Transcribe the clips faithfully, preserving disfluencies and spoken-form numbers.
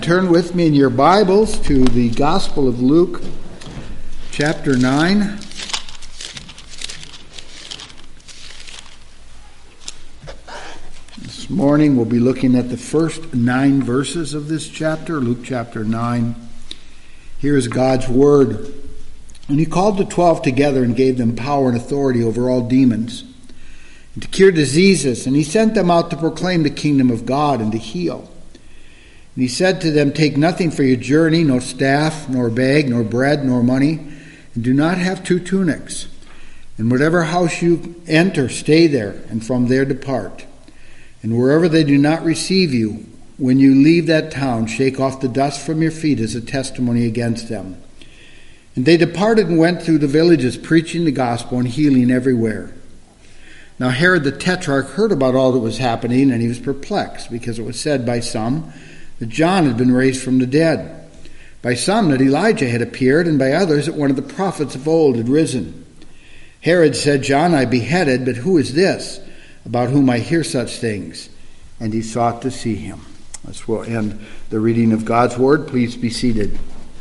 Turn with me in your Bibles to the Gospel of Luke, chapter nine. This morning we'll be looking at the first nine verses of this chapter, Luke chapter nine. Here is God's Word. And he called the twelve together and gave them power and authority over all demons, and to cure diseases. And he sent them out to proclaim the kingdom of God and to heal. And he said to them, "Take nothing for your journey, no staff, nor bag, nor bread, nor money, and do not have two tunics. And whatever house you enter, stay there, and from there depart. And wherever they do not receive you, when you leave that town, shake off the dust from your feet as a testimony against them." And they departed and went through the villages, preaching the gospel and healing everywhere. Now Herod the Tetrarch heard about all that was happening, and he was perplexed, because it was said by some that John had been raised from the dead, by some that Elijah had appeared, and by others that one of the prophets of old had risen. Herod said, "John I beheaded, but who is this, about whom I hear such things?" And he sought to see him. This will end the reading of God's Word. Please be seated.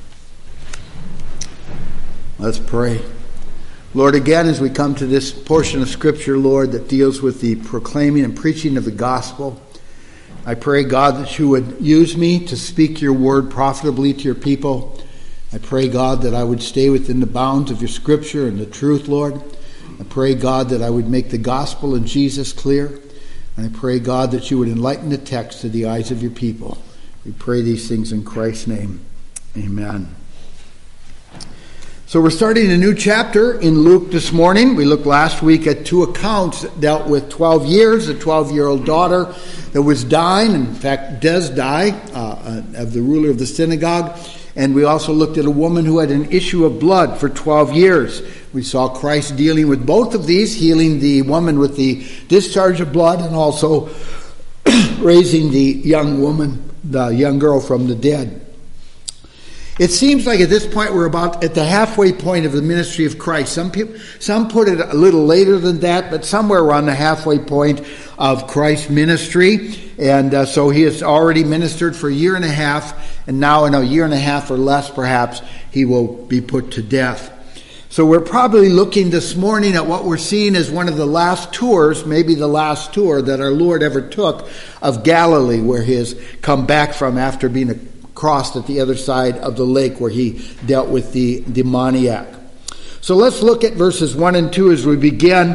Let's pray. Lord, again, as we come to this portion of Scripture, Lord, that deals with the proclaiming and preaching of the gospel, I pray, God, that you would use me to speak your word profitably to your people. I pray, God, that I would stay within the bounds of your Scripture and the truth, Lord. I pray, God, that I would make the gospel and Jesus clear. And I pray, God, that you would enlighten the text to the eyes of your people. We pray these things in Christ's name. Amen. So we're starting a new chapter in Luke this morning. We looked last week at two accounts that dealt with twelve years, a twelve-year-old daughter that was dying, in fact does die, uh, of the ruler of the synagogue. And we also looked at a woman who had an issue of blood for twelve years. We saw Christ dealing with both of these, healing the woman with the discharge of blood and also raising the young woman, the young girl from the dead. It seems like at this point we're about at the halfway point of the ministry of Christ. Some people, some put it a little later than that, but somewhere around the halfway point of Christ's ministry. And uh, so he has already ministered for a year and a half, and now in a year and a half or less perhaps, he will be put to death. So we're probably looking this morning at what we're seeing as one of the last tours, maybe the last tour that our Lord ever took of Galilee, where he has come back from after being a crossed at the other side of the lake where he dealt with the demoniac. So let's look at verses one and two as we begin.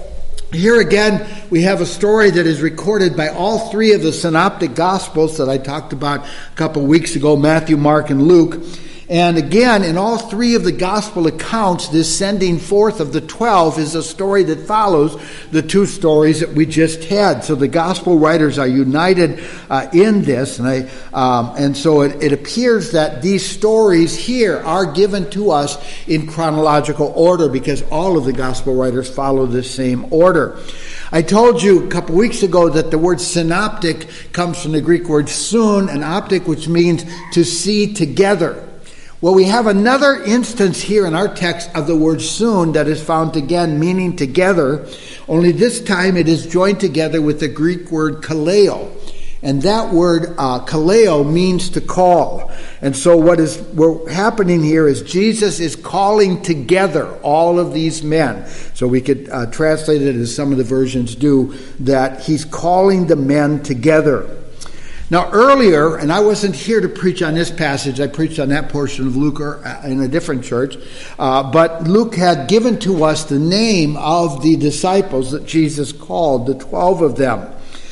Here again, we have a story that is recorded by all three of the synoptic gospels that I talked about a couple weeks ago, Matthew, Mark, and Luke. And again, in all three of the gospel accounts, this sending forth of the twelve is a story that follows the two stories that we just had. So the gospel writers are united uh, in this. And, I, um, and so it, it appears that these stories here are given to us in chronological order because all of the gospel writers follow the same order. I told you a couple weeks ago that the word synoptic comes from the Greek word sun, an optic, which means to see together. Well, we have another instance here in our text of the word sun that is found again meaning together, only this time it is joined together with the Greek word kaleo. And that word uh, kaleo means to call. And so what is what happening here is Jesus is calling together all of these men. So we could uh, translate it as some of the versions do, that he's calling the men together. Now earlier, and I wasn't here to preach on this passage, I preached on that portion of Luke in a different church, uh, but Luke had given to us the name of the disciples that Jesus called, the twelve of them.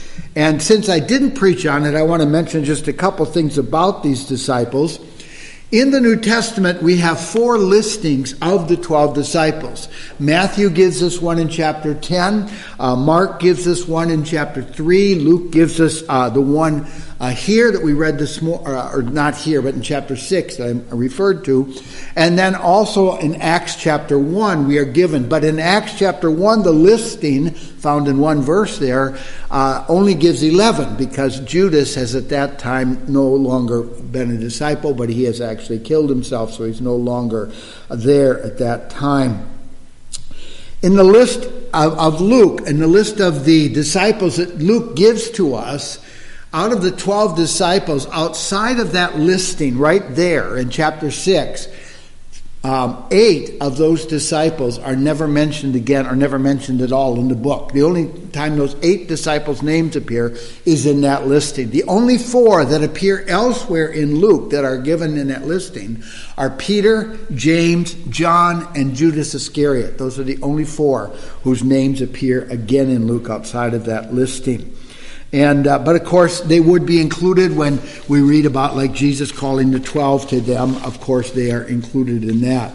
And since I didn't preach on it, I want to mention just a couple things about these disciples. In the New Testament, we have four listings of the twelve disciples. Matthew gives us one in chapter ten. Uh, Mark gives us one in chapter three. Luke gives us uh, the one uh, here that we read this morning, or, or not here, but in chapter six that I referred to. And then also in Acts chapter one we are given. But in Acts chapter one, the listing found in one verse there uh, only gives eleven, because Judas has at that time no longer been a disciple, but he has actually killed himself, so he's no longer there at that time. In the list of, of Luke, in the list of the disciples that Luke gives to us, Out of the twelve disciples, outside of that listing right there in chapter six, um, eight of those disciples are never mentioned again, or never mentioned at all in the book. The only time those eight disciples' names appear is in that listing. The only four that appear elsewhere in Luke that are given in that listing are Peter, James, John, and Judas Iscariot. Those are the only four whose names appear again in Luke outside of that listing. And uh, but of course they would be included when we read about like Jesus calling the twelve to them. Of course they are included in that.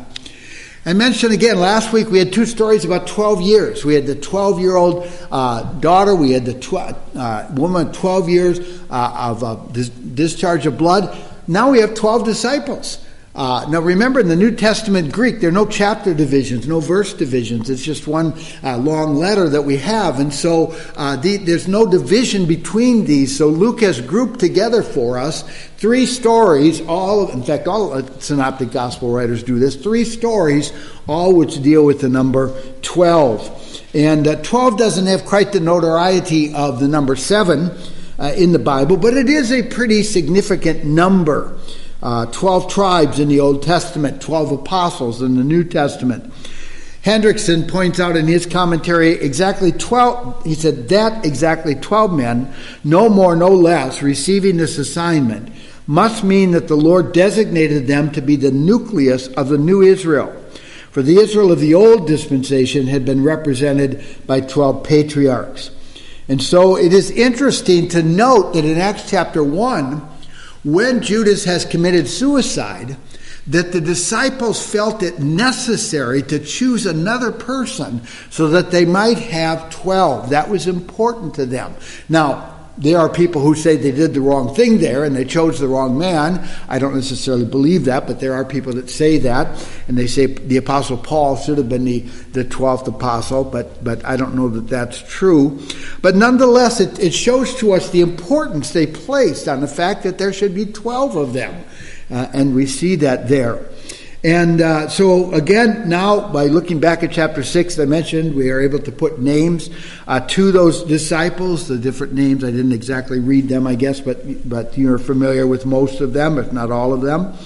I mentioned again last week we had two stories about twelve years. We had the twelve-year-old uh, daughter. We had the tw- uh, woman twelve years uh, of uh, dis- discharge of blood. Now we have twelve disciples. Uh, now remember, in the New Testament Greek, there are no chapter divisions, no verse divisions. It's just one uh, long letter that we have. And so uh, the, there's no division between these. So Luke has grouped together for us three stories, all, in fact, all uh, synoptic gospel writers do this, three stories, all which deal with the number twelve. And uh, twelve doesn't have quite the notoriety of the number seven uh, in the Bible, but it is a pretty significant number. Uh, twelve tribes in the Old Testament, twelve apostles in the New Testament. Hendrickson points out in his commentary exactly twelve, he said that exactly twelve men, no more, no less, receiving this assignment must mean that the Lord designated them to be the nucleus of the new Israel. For the Israel of the old dispensation had been represented by twelve patriarchs. And so it is interesting to note that in Acts chapter one, when Judas has committed suicide, that the disciples felt it necessary to choose another person so that they might have twelve. That was important to them. Now, there are people who say they did the wrong thing there and they chose the wrong man. I don't necessarily believe that, but there are people that say that. And they say the Apostle Paul should have been the, the twelfth apostle, but, but I don't know that that's true. But nonetheless, it, it shows to us the importance they placed on the fact that there should be twelve of them. Uh, and we see that there. And uh, so again, now by looking back at chapter six, I mentioned we are able to put names uh, to those disciples, the different names. I didn't exactly read them, I guess, but but you're familiar with most of them, if not all of them.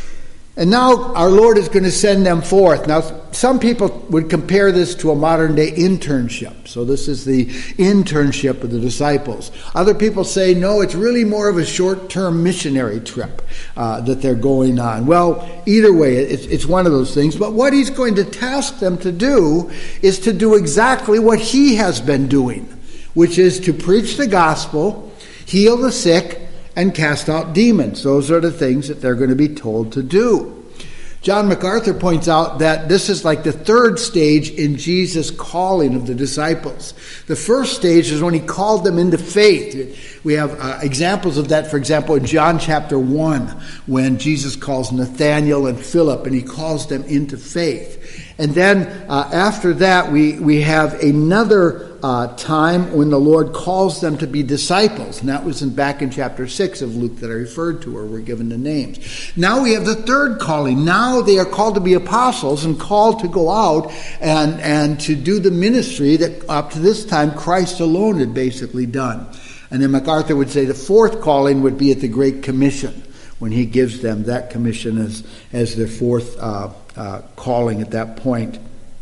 And now our Lord is going to send them forth. Now, some people would compare this to a modern-day internship. So this is the internship of the disciples. Other people say, no, it's really more of a short-term missionary trip uh, that they're going on. Well, either way, it's, it's one of those things. But what he's going to task them to do is to do exactly what he has been doing, which is to preach the gospel, heal the sick, and cast out demons. Those are the things that they're going to be told to do. John MacArthur points out that this is like the third stage in Jesus' calling of the disciples. The first stage is when he called them into faith. We have uh, examples of that, for example, in John chapter one, when Jesus calls Nathanael and Philip, and he calls them into faith. And then uh, after that, we, we have another uh, time when the Lord calls them to be disciples. And that was in, back in chapter six of Luke that I referred to, where we're given the names. Now we have the third calling. Now they are called to be apostles and called to go out and, and to do the ministry that up to this time Christ alone had basically done. And then MacArthur would say the fourth calling would be at the Great Commission, when he gives them that commission as, as their fourth uh, uh, calling at that point.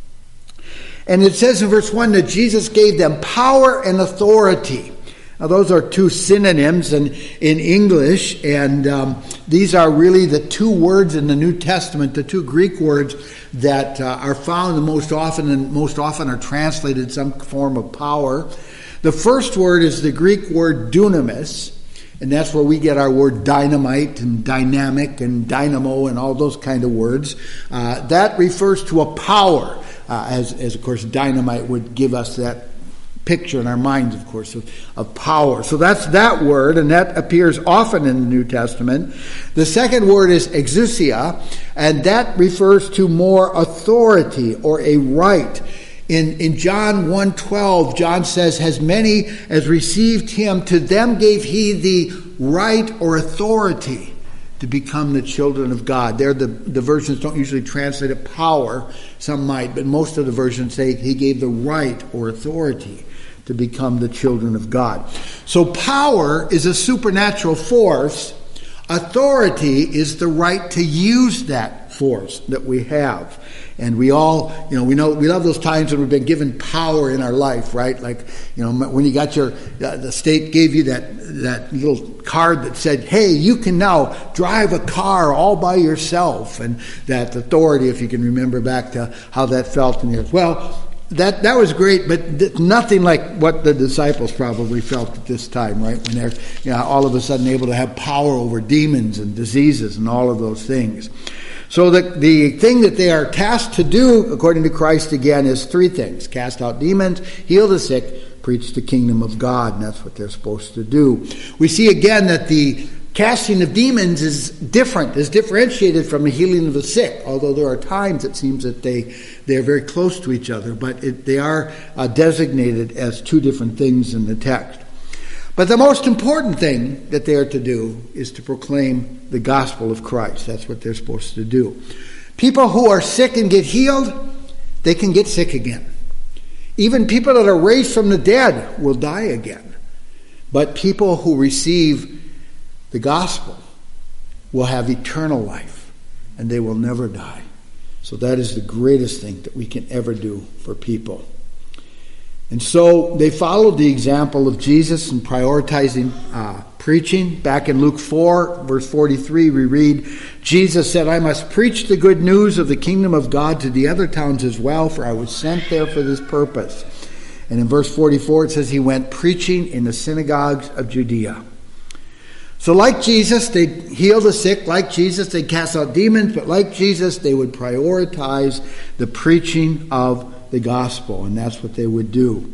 And it says in verse one that Jesus gave them power and authority. Now those are two synonyms in, in English, and um, these are really the two words in the New Testament, the two Greek words that uh, are found the most often and most often are translated some form of power. The first word is the Greek word dunamis, and that's where we get our word dynamite and dynamic and dynamo and all those kind of words. Uh, that refers to a power, uh, as, as of course dynamite would give us that picture in our minds, of course, of, of power. So that's that word, and that appears often in the New Testament. The second word is exousia, and that refers to more authority or a right. In, in John one twelve, John says, as many as received him, to them gave he the right or authority to become the children of God. There, the, the versions don't usually translate it power. Some might, but most of the versions say he gave the right or authority to to become the children of God. So power is a supernatural force. Authority is the right to use that force that we have. And we all, you know, we know we love those times when we've been given power in our life, right? Like, you know, when you got your, uh, the state gave you that that little card that said, hey, you can now drive a car all by yourself. And that authority, if you can remember back to how that felt in yours. Well, that that was great, but th- nothing like what the disciples probably felt at this time, right? When they're, you know, all of a sudden able to have power over demons and diseases and all of those things. So the, the thing that they are tasked to do, according to Christ again, is three things. Cast out demons, heal the sick, preach the kingdom of God. And that's what they're supposed to do. We see again that the casting of demons is different, is differentiated from the healing of the sick. Although there are times it seems that they, they are very close to each other. But it, they are uh, designated as two different things in the text. But the most important thing that they are to do is to proclaim the gospel of Christ. That's what they're supposed to do. People who are sick and get healed, they can get sick again. Even people that are raised from the dead will die again. But people who receive the gospel will have eternal life, and they will never die. So that is the greatest thing that we can ever do for people. And so they followed the example of Jesus in prioritizing uh, preaching. Back in Luke four, verse forty-three, we read, Jesus said, I must preach the good news of the kingdom of God to the other towns as well, for I was sent there for this purpose. And in verse forty-four, it says he went preaching in the synagogues of Judea. So like Jesus, they heal the sick. Like Jesus, they cast out demons. But like Jesus, they would prioritize the preaching of the gospel, and that's what they would do.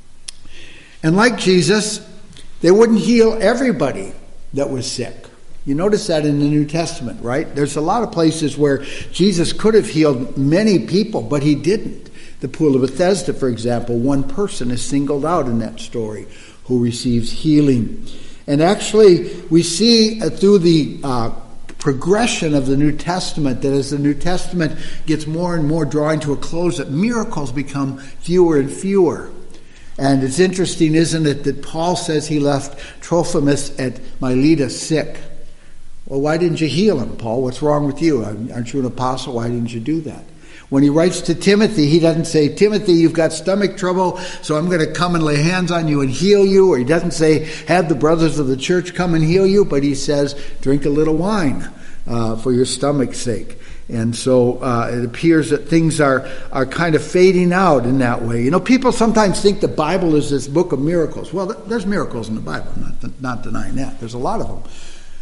And like Jesus, they wouldn't heal everybody that was sick. You notice that in the New Testament, right? There's a lot of places where Jesus could have healed many people, but he didn't. The Pool of Bethesda, for example, one person is singled out in that story who receives healing. And actually, we see through the uh, progression of the New Testament that as the New Testament gets more and more drawing to a close, that miracles become fewer and fewer. And it's interesting, isn't it, that Paul says he left Trophimus at Miletus sick. Well, why didn't you heal him, Paul? What's wrong with you? Aren't you an apostle? Why didn't you do that? When he writes to Timothy, he doesn't say, Timothy, you've got stomach trouble, so I'm going to come and lay hands on you and heal you. Or he doesn't say, have the brothers of the church come and heal you. But he says, drink a little wine uh, for your stomach's sake. And so uh, it appears that things are, are kind of fading out in that way. You know, people sometimes think the Bible is this book of miracles. Well, there's miracles in the Bible. I'm not, not denying that. There's a lot of them.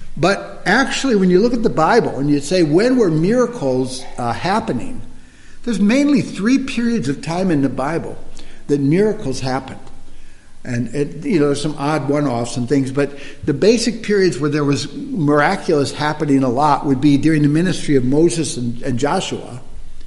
But actually, when you look at the Bible and you say, when were miracles uh, happening? There's mainly three periods of time in the Bible that miracles happened. And, it, you know, there's some odd one-offs and things, but the basic periods where there was miraculous happening a lot would be during the ministry of Moses and, and Joshua.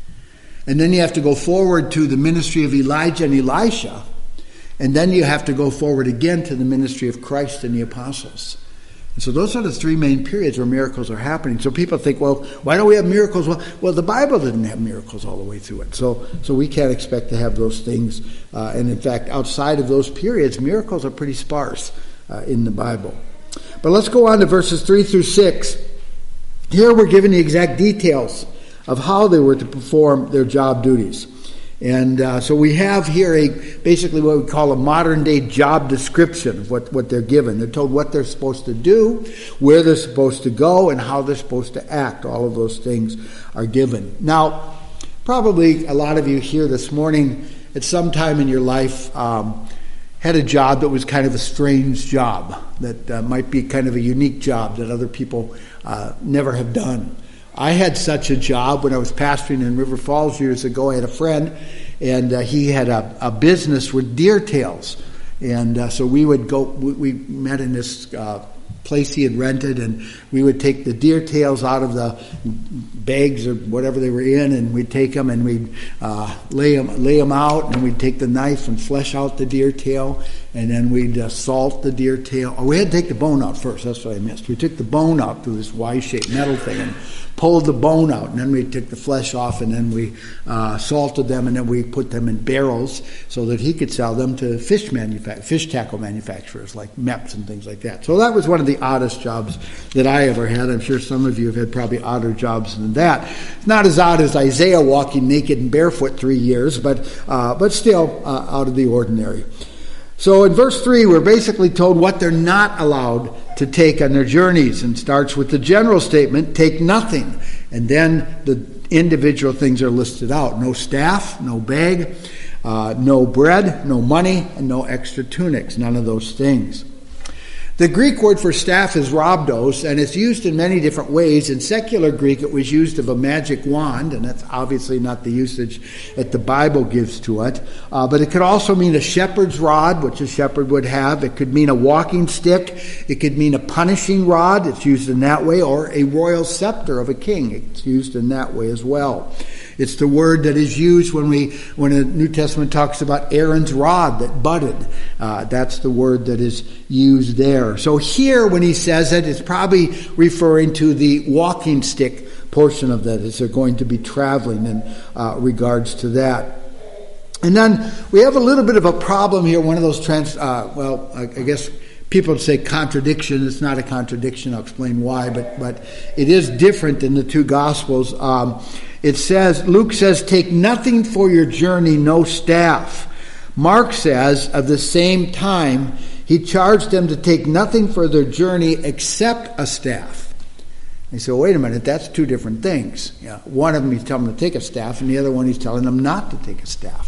And then you have to go forward to the ministry of Elijah and Elisha. And then you have to go forward again to the ministry of Christ and the apostles. And so those are the three main periods where miracles are happening. So people think, well, why don't we have miracles? Well, well the Bible didn't have miracles all the way through it. So so we can't expect to have those things. Uh, and in fact, outside of those periods, miracles are pretty sparse uh, in the Bible. But let's go on to verses three through six. Here we're given the exact details of how they were to perform their job duties. And uh, so we have here a basically what we call a modern-day job description of what, what they're given. They're told what they're supposed to do, where they're supposed to go, and how they're supposed to act. All of those things are given. Now, probably a lot of you here this morning at some time in your life um, had a job that was kind of a strange job, that uh, might be kind of a unique job that other people uh, never have done. I had such a job when I was pastoring in River Falls years ago. I had a friend, and uh, he had a, a business with deer tails. And uh, so we would go, we, we met in this uh, place he had rented, and we would take the deer tails out of the bags or whatever they were in, and we'd take them and we'd uh, lay them lay them out, and we'd take the knife and flesh out the deer tail, and then we'd uh, salt the deer tail. Oh, we had to take the bone out first. That's what I missed. We took the bone out through this Y-shaped metal thing and pulled the bone out, and then we took the flesh off, and then we uh, salted them, and then we put them in barrels so that he could sell them to fish manufa- fish tackle manufacturers like Mepps and things like that. So that was one of the oddest jobs that I ever had. I'm sure some of you have had probably odder jobs than that. It's not as odd as Isaiah walking naked and barefoot three years, but uh, but still uh, out of the ordinary. So in verse three, we're basically told what they're not allowed to take on their journeys, and starts with the general statement, take nothing. And then the individual things are listed out. No staff, no bag, uh, no bread, no money, and no extra tunics. None of those things. The Greek word for staff is rhabdos, and it's used in many different ways. In secular Greek, it was used of a magic wand, and that's obviously not the usage that the Bible gives to it. Uh, but it could also mean a shepherd's rod, which a shepherd would have. It could mean a walking stick. It could mean a punishing rod. It's used in that way. Or a royal scepter of a king. It's used in that way as well. It's the word that is used when we when the New Testament talks about Aaron's rod that budded. Uh, that's the word that is used there. So here, when he says it, it's probably referring to the walking stick portion of that, as they're going to be traveling in uh, regards to that. And then we have a little bit of a problem here. One of those trans, uh, well, I, I guess people would say contradiction. It's not a contradiction. I'll explain why, but but it is different in the two Gospels. Um, it says, Luke says, take nothing for your journey, no staff. Mark says, of the same time, he charged them to take nothing for their journey except a staff. And so, wait a minute, that's two different things. Yeah, one of them he's telling them to take a staff, and the other one he's telling them not to take a staff.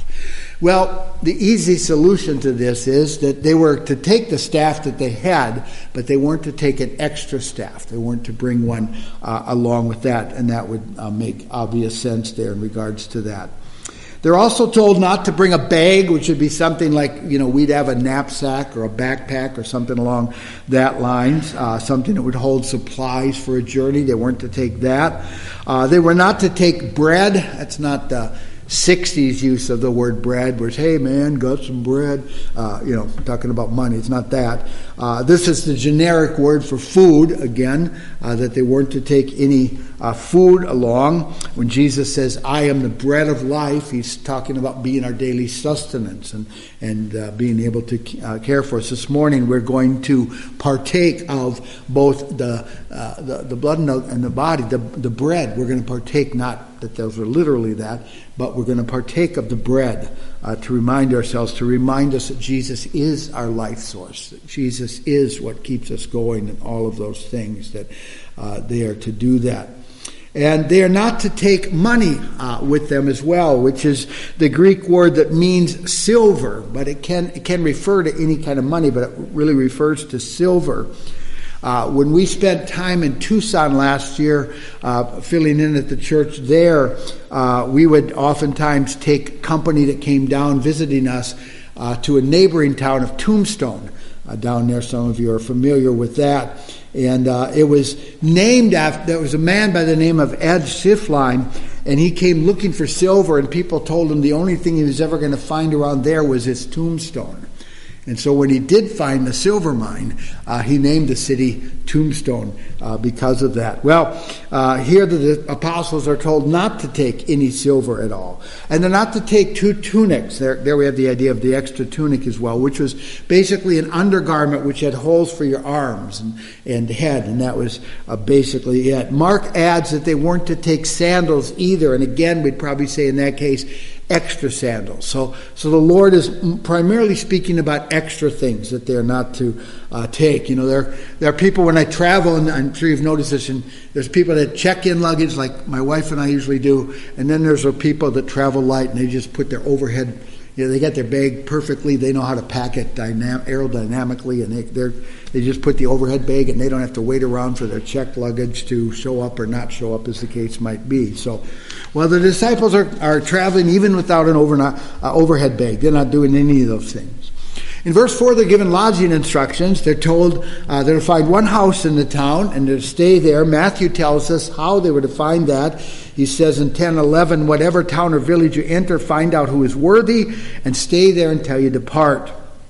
Well, the easy solution to this is that they were to take the staff that they had, but they weren't to take an extra staff. They weren't to bring one uh, along with that, and that would uh, make obvious sense there in regards to that. They're also told not to bring a bag, which would be something like, you know, we'd have a knapsack or a backpack or something along that lines, uh, something that would hold supplies for a journey. They weren't to take that. Uh, they were not to take bread. That's not the sixties use of the word bread, where it's, hey man, got some bread, uh, you know, talking about money. It's not that. Uh, this is the generic word for food, again, uh, that they weren't to take any uh, food along. When Jesus says, I am the bread of life, he's talking about being our daily sustenance and, and uh, being able to uh, care for us. This morning we're going to partake of both the uh, the, the blood and the, and the body, the, the bread. We're going to partake, not that those are literally that, but we're going to partake of the bread uh, to remind ourselves, to remind us that Jesus is our life source, that Jesus is what keeps us going, and all of those things, that uh, they are to do that. And they are not to take money uh, with them as well, which is the Greek word that means silver, but it can it can refer to any kind of money, but it really refers to silver. Uh, when we spent time in Tucson last year, uh, filling in at the church there, uh, we would oftentimes take company that came down visiting us uh, to a neighboring town of Tombstone. Uh, down there, some of you are familiar with that. And uh, it was named after, there was a man by the name of Ed Schifflein, and he came looking for silver, and people told him the only thing he was ever going to find around there was his tombstone. And so when he did find the silver mine, uh, he named the city Tombstone uh, because of that. Well, uh, here the, the apostles are told not to take any silver at all. And they're not to take two tunics. There, there we have the idea of the extra tunic as well, which was basically an undergarment which had holes for your arms and, and head, and that was uh, basically it. Mark adds that they weren't to take sandals either, and again, we'd probably say in that case, extra sandals. So so the Lord is primarily speaking about extra things that they're not to uh, take. You know, there there are people when I travel, and I'm sure you've noticed this, and there's people that check in luggage like my wife and I usually do, and then there's people that travel light and they just put their overhead, you know, they got their bag perfectly, they know how to pack it dynam- aerodynamically, and they they're, they just put the overhead bag and they don't have to wait around for their checked luggage to show up or not show up, as the case might be. So, well, the disciples are, are traveling even without an over, uh, overhead bag. They're not doing any of those things. In verse four, they're given lodging instructions. They're told uh, they're to find one house in the town and to stay there. Matthew tells us how they were to find that. He says in ten eleven, whatever town or village you enter, find out who is worthy and stay there until you depart.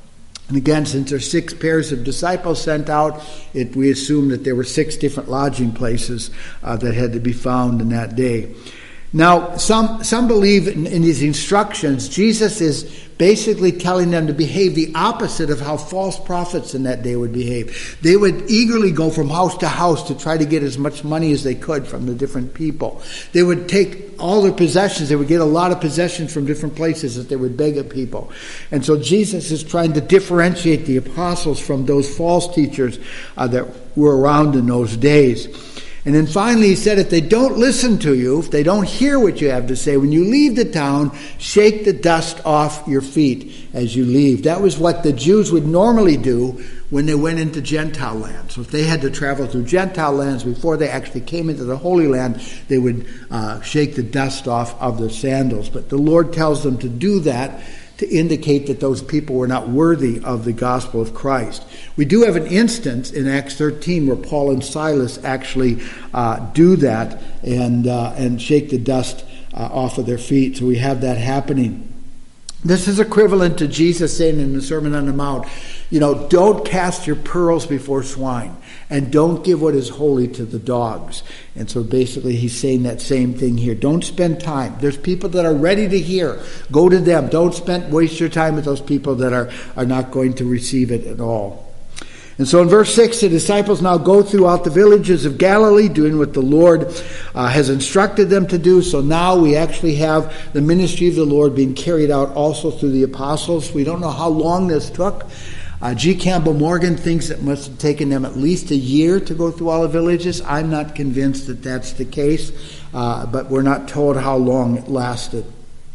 And again, since there's six pairs of disciples sent out, it, we assume that there were six different lodging places uh, that had to be found in that day. Now, some some believe in, in these instructions, Jesus is basically telling them to behave the opposite of how false prophets in that day would behave. They would eagerly go from house to house to try to get as much money as they could from the different people. They would take all their possessions. They would get a lot of possessions from different places that they would beg of people. And so Jesus is trying to differentiate the apostles from those false teachers uh, that were around in those days. And then finally he said, if they don't listen to you, if they don't hear what you have to say, when you leave the town, shake the dust off your feet as you leave. That was what the Jews would normally do when they went into Gentile land. So if they had to travel through Gentile lands before they actually came into the Holy Land, they would uh, shake the dust off of their sandals. But the Lord tells them to do that to indicate that those people were not worthy of the gospel of Christ. We do have an instance in Acts thirteen where Paul and Silas actually uh, do that and uh, and shake the dust uh, off of their feet. So we have that happening. This is equivalent to Jesus saying in the Sermon on the Mount, you know, don't cast your pearls before swine, and don't give what is holy to the dogs. And so basically he's saying that same thing here. Don't spend time. There's people that are ready to hear. Go to them. Don't spend waste your time with those people that are, are not going to receive it at all. And so in verse six, the disciples now go throughout the villages of Galilee, doing what the Lord uh, has instructed them to do. So now we actually have the ministry of the Lord being carried out also through the apostles. We don't know how long this took. Uh, G. Campbell Morgan thinks it must have taken them at least a year to go through all the villages. I'm not convinced that that's the case, uh, but we're not told how long it lasted.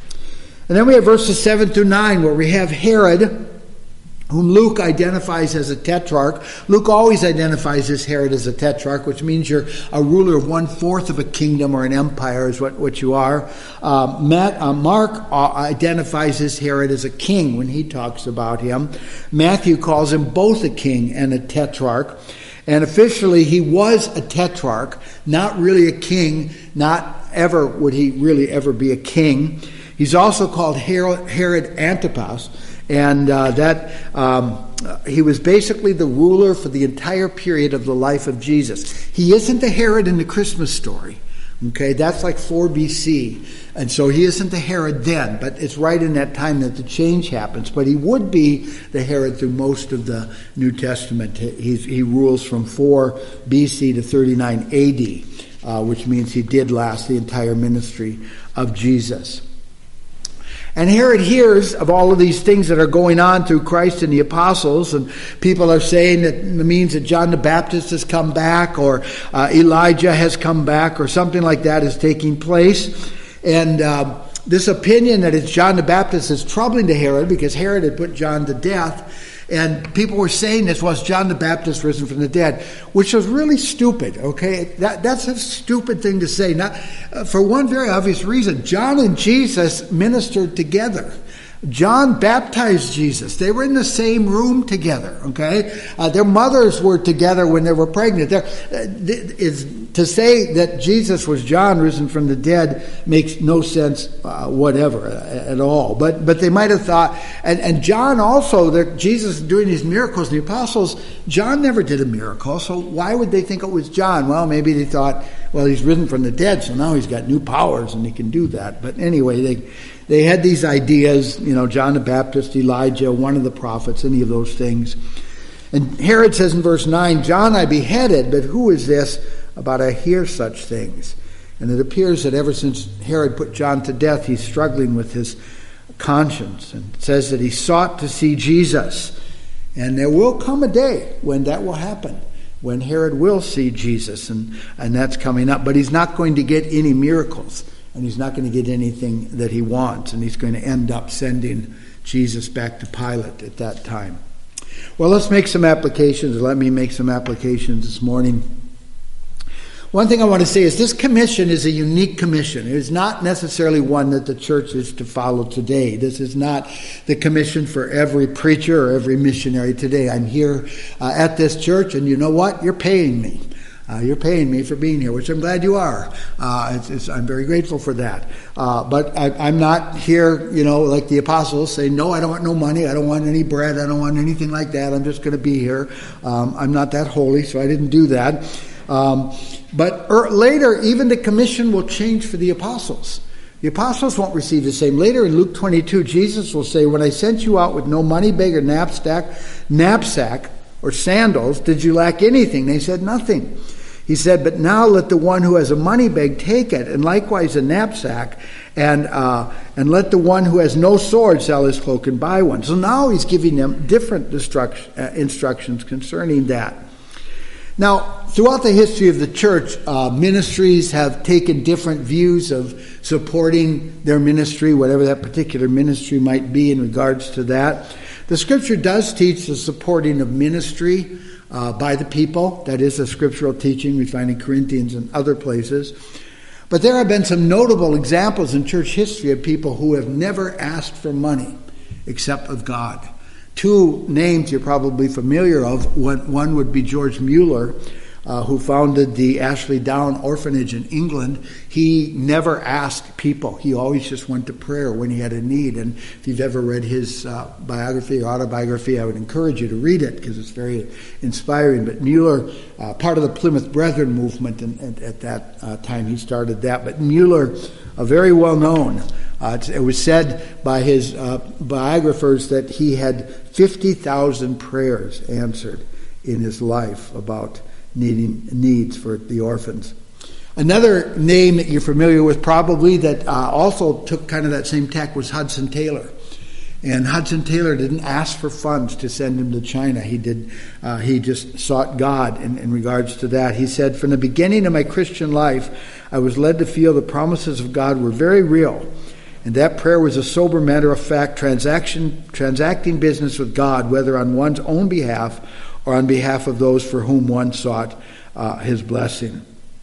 And then we have verses seven through nine where we have Herod, whom Luke identifies as a tetrarch. Luke always identifies this Herod as a tetrarch, which means you're a ruler of one-fourth of a kingdom or an empire is what, what you are. Uh, Matt, uh, Mark uh, identifies this Herod as a king when he talks about him. Matthew calls him both a king and a tetrarch. And officially he was a tetrarch, not really a king, not ever would he really ever be a king. He's also called Herod, Herod Antipas. And uh, that um, he was basically the ruler for the entire period of the life of Jesus. He isn't the Herod in the Christmas story. Okay, that's like four B C. And so he isn't the Herod then, but it's right in that time that the change happens. But he would be the Herod through most of the New Testament. He's, he rules from four B C to thirty-nine A D, uh, which means he did last the entire ministry of Jesus. And Herod hears of all of these things that are going on through Christ and the apostles, and people are saying that it means that John the Baptist has come back, or uh, Elijah has come back, or something like that is taking place. And uh, this opinion that it's John the Baptist is troubling to Herod, because Herod had put John to death. And people were saying this was John the Baptist risen from the dead, which was really stupid, okay? That, that's a stupid thing to say. Not, uh, for one very obvious reason. John and Jesus ministered together. John baptized Jesus. They were in the same room together, okay? Uh, their mothers were together when they were pregnant. There, uh, is, to say that Jesus was John risen from the dead makes no sense uh, whatever uh, at all. But but they might have thought, and, and John also, that Jesus doing these miracles, the apostles, John never did a miracle, so why would they think it was John? Well, maybe they thought, well, he's risen from the dead, so now he's got new powers and he can do that. But anyway, they they had these ideas, you know, John the Baptist, Elijah, one of the prophets, any of those things. And Herod says in verse nine, John I beheaded, but who is this about I hear such things? And it appears that ever since Herod put John to death, he's struggling with his conscience. And it says that he sought to see Jesus. And there will come a day when that will happen, when Herod will see Jesus, and, and that's coming up. But he's not going to get any miracles, and he's not going to get anything that he wants, and he's going to end up sending Jesus back to Pilate at that time. Well, let's make some applications. Let me make some applications this morning. One thing I want to say is this commission is a unique commission. It is not necessarily one that the church is to follow today. This is not the commission for every preacher or every missionary today. I'm here uh, at this church, and you know what? You're paying me. Uh, you're paying me for being here, which I'm glad you are. Uh, it's, it's, I'm very grateful for that. Uh, but I, I'm not here, you know, like the apostles saying, no, I don't want no money. I don't want any bread. I don't want anything like that. I'm just going to be here. Um, I'm not that holy, so I didn't do that. Um, but er, later, even the commission will change for the apostles. The apostles won't receive the same. Later in Luke twenty-two, Jesus will say, when I sent you out with no money bag or knapsack, knapsack or sandals, did you lack anything? They said, nothing. He said, but now let the one who has a money bag take it, and likewise a knapsack, and uh, and let the one who has no sword sell his cloak and buy one. So now he's giving them different instruct- uh, instructions concerning that. Now, throughout the history of the church, uh, ministries have taken different views of supporting their ministry, whatever that particular ministry might be in regards to that. The Scripture does teach the supporting of ministry Uh, by the people. That is a scriptural teaching we find in Corinthians and other places. But there have been some notable examples in church history of people who have never asked for money except of God. Two names you're probably familiar of. One, one would be George Mueller, uh, who founded the Ashley Down Orphanage in England. He never asked people. He always just went to prayer when he had a need. And if you've ever read his uh, biography or autobiography, I would encourage you to read it because it's very inspiring. But Mueller, uh, part of the Plymouth Brethren movement, and, and at that uh, time he started that. But Mueller, uh, very well known. Uh, it was said by his uh, biographers that he had fifty thousand prayers answered in his life about needing needs for the orphans. Another name that you're familiar with probably that uh, also took kind of that same tack was Hudson Taylor. And Hudson Taylor didn't ask for funds to send him to China. He did. Uh, he just sought God in, in regards to that. He said, from the beginning of my Christian life, I was led to feel the promises of God were very real. And that prayer was a sober matter of fact, transaction, transacting business with God, whether on one's own behalf or on behalf of those for whom one sought uh, his blessing.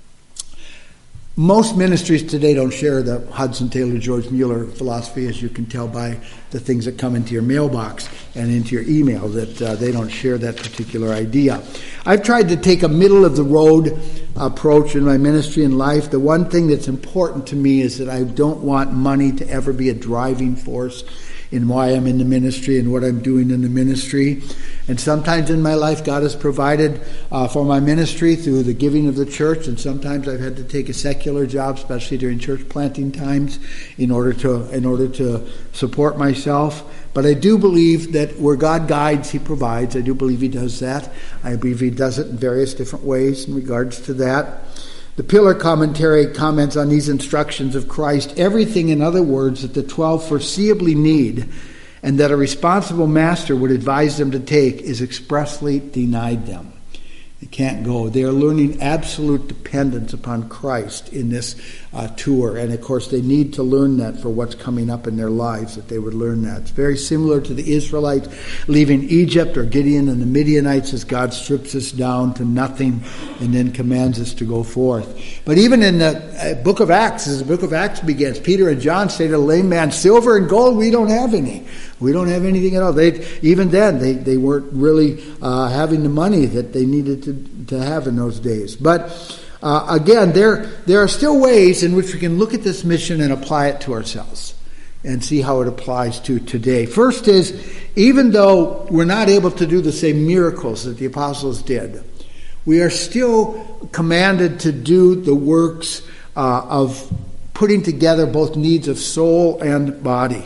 Most ministries today don't share the Hudson Taylor, George Mueller philosophy, as you can tell by the things that come into your mailbox and into your email, that uh, they don't share that particular idea. I've tried to take a middle-of-the-road approach in my ministry and life. The one thing that's important to me is that I don't want money to ever be a driving force in why I'm in the ministry and what I'm doing in the ministry. And sometimes in my life, God has provided uh, for my ministry through the giving of the church, and sometimes I've had to take a secular job, especially during church planting times, in order to in order to support myself. But I do believe that where God guides, He provides. I do believe He does that. I believe He does it in various different ways in regards to that. The Pillar Commentary comments on these instructions of Christ. Everything, in other words, that the twelve foreseeably need and that a responsible master would advise them to take is expressly denied them. They can't go. They are learning absolute dependence upon Christ in this uh, tour. And, of course, they need to learn that for what's coming up in their lives, that they would learn that. It's very similar to the Israelites leaving Egypt, or Gideon and the Midianites, as God strips us down to nothing and then commands us to go forth. But even in the uh, book of Acts, as the book of Acts begins, Peter and John say to the lame man, silver and gold, we don't have any. We don't have anything at all. They, even then, they, they weren't really uh, having the money that they needed to, to have in those days. But uh, again, there, there are still ways in which we can look at this mission and apply it to ourselves and see how it applies to today. First is, even though we're not able to do the same miracles that the apostles did, we are still commanded to do the works uh, of putting together both needs of soul and body.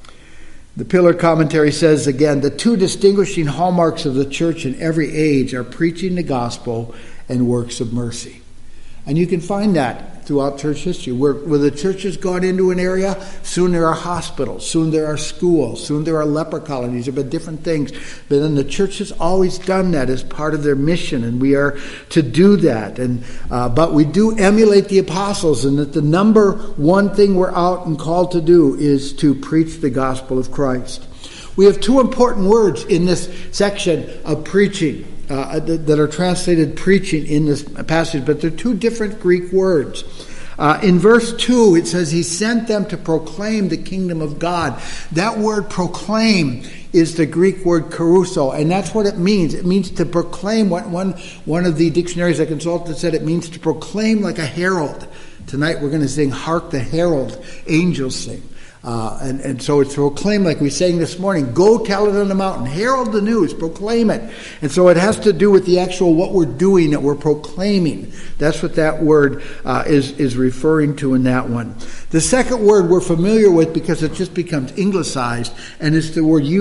The Pillar Commentary says again, the two distinguishing hallmarks of the church in every age are preaching the gospel and works of mercy. And you can find that throughout church history. Where, where the church has gone into an area, soon there are hospitals, soon there are schools, soon there are leper colonies, there have been different things. But then the church has always done that as part of their mission, and we are to do that. And uh, but we do emulate the apostles, and that the number one thing we're out and called to do is to preach the gospel of Christ. We have two important words in this section of preaching. Uh, that are translated preaching in this passage, but they're two different Greek words. Uh, in verse two, it says, He sent them to proclaim the kingdom of God. That word proclaim is the Greek word caruso, and that's what it means. It means to proclaim. One, one of the dictionaries I consulted said it means to proclaim like a herald. Tonight we're going to sing Hark the Herald Angels Sing. Uh, and, and so it's proclaim like we sang this morning. Go tell it on the mountain. Herald the news. Proclaim it. And so it has to do with the actual what we're doing, that we're proclaiming. That's what that word uh, is, is referring to in that one. The second word we're familiar with because it just becomes Anglicized, and it's the word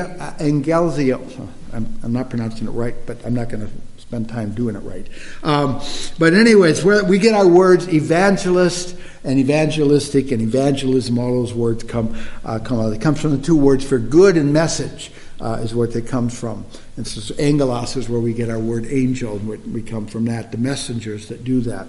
euangelizio. I'm, I'm not pronouncing it right, but I'm not going to spend time doing it right. Um, but anyways, where we get our words evangelist and evangelistic and evangelism. All those words come uh, come out. It comes from the two words for good and message uh, is what they comes from. And so angelos is where we get our word angel. We come from that, the messengers that do that.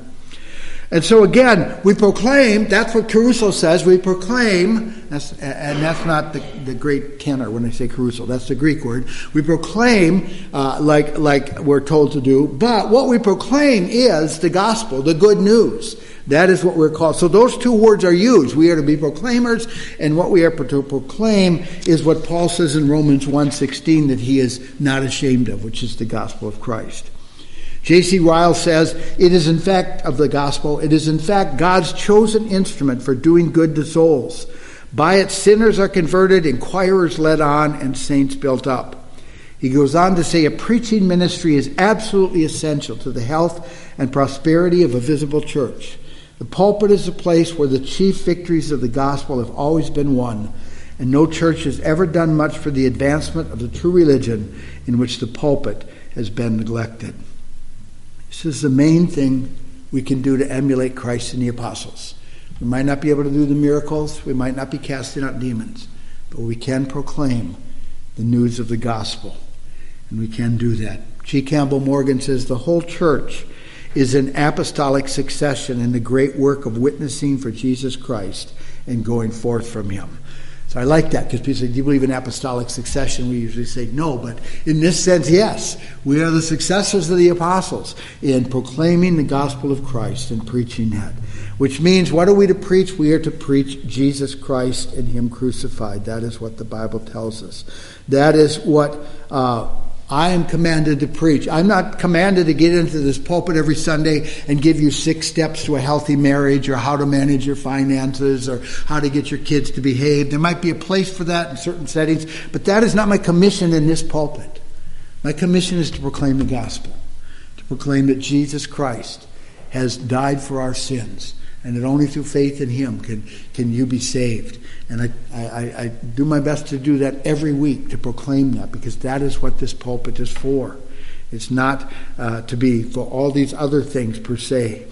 And so again, we proclaim, that's what Caruso says, we proclaim, that's, and that's not the, the great tenor when I say Caruso, that's the Greek word. We proclaim uh, like, like we're told to do, but what we proclaim is the gospel, the good news. That is what we're called. So those two words are used. We are to be proclaimers, and what we are to proclaim is what Paul says in Romans one sixteen that he is not ashamed of, which is the gospel of Christ. J C Ryle says, it is in fact of the gospel, it is in fact God's chosen instrument for doing good to souls. By it sinners are converted, inquirers led on, and saints built up. He goes on to say a preaching ministry is absolutely essential to the health and prosperity of a visible church. The pulpit is the place where the chief victories of the gospel have always been won, and no church has ever done much for the advancement of the true religion in which the pulpit has been neglected. This is the main thing we can do to emulate Christ and the apostles. We might not be able to do the miracles, we might not be casting out demons, but we can proclaim the news of the gospel, and we can do that. G. Campbell Morgan says the whole church is in apostolic succession in the great work of witnessing for Jesus Christ and going forth from him. So I like that, because people say, do you believe in apostolic succession? We usually say no, but in this sense, yes. We are the successors of the apostles in proclaiming the gospel of Christ and preaching that. Which means, what are we to preach? We are to preach Jesus Christ and him crucified. That is what the Bible tells us. That is what uh, I am commanded to preach. I'm not commanded to get into this pulpit every Sunday and give you six steps to a healthy marriage, or how to manage your finances, or how to get your kids to behave. There might be a place for that in certain settings, but that is not my commission in this pulpit. My commission is to proclaim the gospel, to proclaim that Jesus Christ has died for our sins, and that only through faith in him can, can you be saved. And I, I, I do my best to do that every week, to proclaim that, because that is what this pulpit is for. It's not uh, to be for all these other things per se.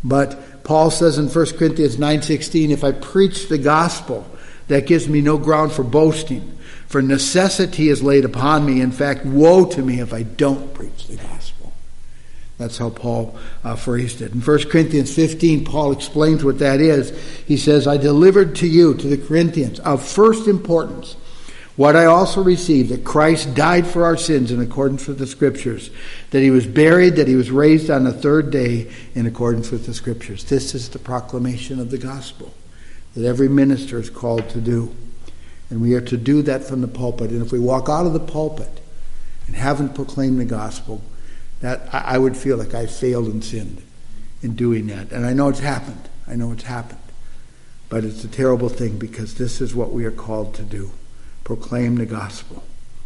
But Paul says in First Corinthians nine sixteen, if I preach the gospel, that gives me no ground for boasting, for necessity is laid upon me. In fact, woe to me if I don't preach the gospel. That's how Paul uh, phrased it. In First Corinthians fifteen, Paul explains what that is. He says, I delivered to you, to the Corinthians, of first importance, what I also received, that Christ died for our sins in accordance with the Scriptures, that he was buried, that he was raised on the third day in accordance with the Scriptures. This is the proclamation of the gospel that every minister is called to do. And we are to do that from the pulpit. And if we walk out of the pulpit and haven't proclaimed the gospel, that I would feel like I failed and sinned in doing that. And I know it's happened. I know it's happened. But it's a terrible thing, because this is what we are called to do. Proclaim the gospel.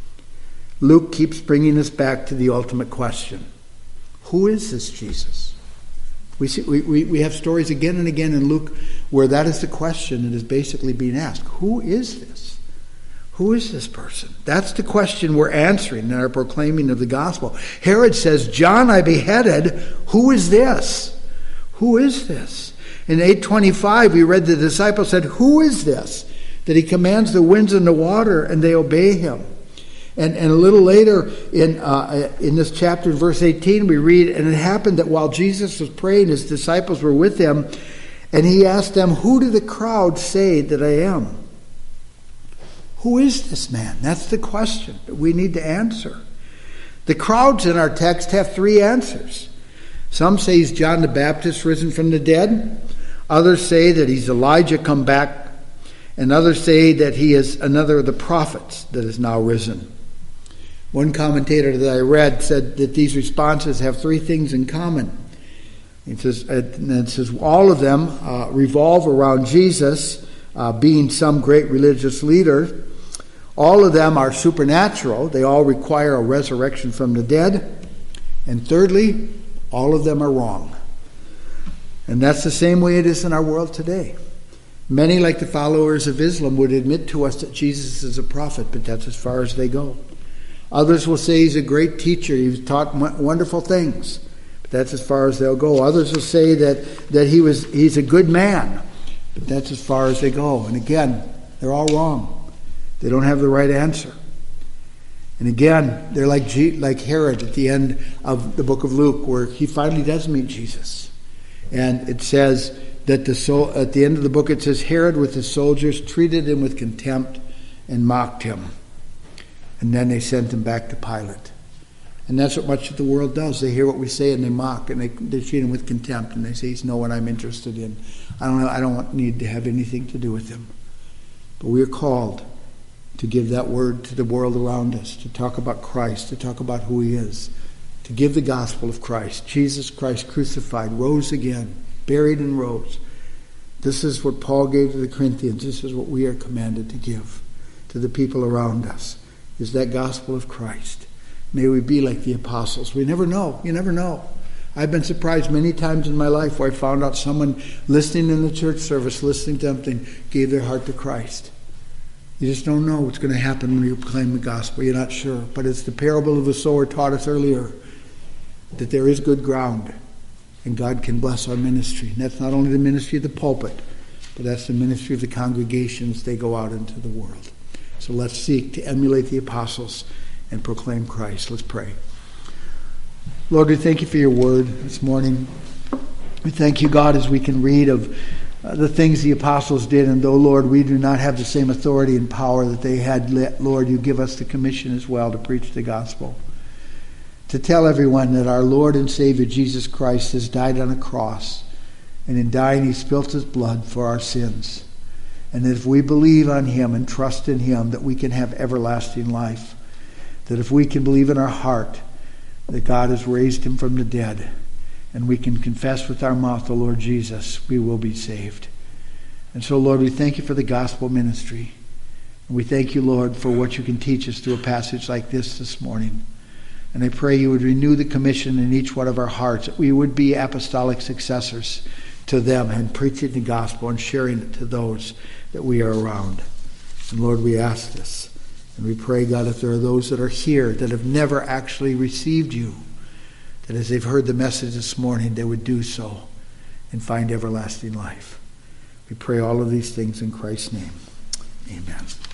Luke keeps bringing us back to the ultimate question. Who is this Jesus? We, see, we, we, we have stories again and again in Luke where that is the question that is basically being asked. Who is this? Who is this person? That's the question we're answering in our proclaiming of the gospel. Herod says, John I beheaded. Who is this? Who is this? In eight twenty-five, we read the disciples said, who is this? That he commands the winds and the water, and they obey him. And, and a little later in uh, in this chapter, in verse eighteen, we read, and it happened that while Jesus was praying, his disciples were with him, and he asked them, who do the crowd say that I am? Who is this man? That's the question that we need to answer. The crowds in our text have three answers. Some say he's John the Baptist risen from the dead. Others say that he's Elijah come back. And others say that he is another of the prophets that is now risen. One commentator that I read said that these responses have three things in common. It says, it says all of them uh, revolve around Jesus uh, being some great religious leader. All of them are supernatural. They all require a resurrection from the dead. And thirdly, all of them are wrong. And that's the same way it is in our world today. Many, like the followers of Islam, would admit to us that Jesus is a prophet, but that's as far as they go. Others will say he's a great teacher. He's taught wonderful things, but that's as far as they'll go. Others will say that, that he was he's a good man, but that's as far as they go. And again, they're all wrong. They don't have the right answer. And again, they're like G, like Herod at the end of the book of Luke, where he finally does meet Jesus. And it says that the soul, at the end of the book, it says, Herod with his soldiers treated him with contempt and mocked him. And then they sent him back to Pilate. And that's what much of the world does. They hear what we say and they mock, and they, they treat him with contempt, and they say, he's no one I'm interested in. I don't know, I don't need to have anything to do with him. But we are called to give that word to the world around us, to talk about Christ, to talk about who he is, to give the gospel of Christ. Jesus Christ crucified, rose again, buried and rose. This is what Paul gave to the Corinthians. This is what we are commanded to give to the people around us, is that gospel of Christ. May we be like the apostles. We never know. You never know. I've been surprised many times in my life where I found out someone listening in the church service, listening to something, gave their heart to Christ. You just don't know what's going to happen when you proclaim the gospel. You're not sure. But it's the parable of the sower taught us earlier, that there is good ground and God can bless our ministry. And that's not only the ministry of the pulpit, but that's the ministry of the congregations. They go out into the world. So let's seek to emulate the apostles and proclaim Christ. Let's pray. Lord, we thank you for your word this morning. We thank you, God, as we can read of uh, the things the apostles did. And though, Lord, we do not have the same authority and power that they had, Lord, you give us the commission as well to preach the gospel. To tell everyone that our Lord and Savior Jesus Christ has died on a cross, and in dying he spilt his blood for our sins, and that if we believe on him and trust in him, that we can have everlasting life, that if we can believe in our heart that God has raised him from the dead, and we can confess with our mouth the Lord Jesus, we will be saved. And so, Lord, we thank you for the gospel ministry, and we thank you, Lord, for what you can teach us through a passage like this this morning. And I pray you would renew the commission in each one of our hearts, that we would be apostolic successors to them and preaching the gospel and sharing it to those that we are around. And Lord, we ask this. And we pray, God, if there are those that are here that have never actually received you, that as they've heard the message this morning, they would do so and find everlasting life. We pray all of these things in Christ's name. Amen.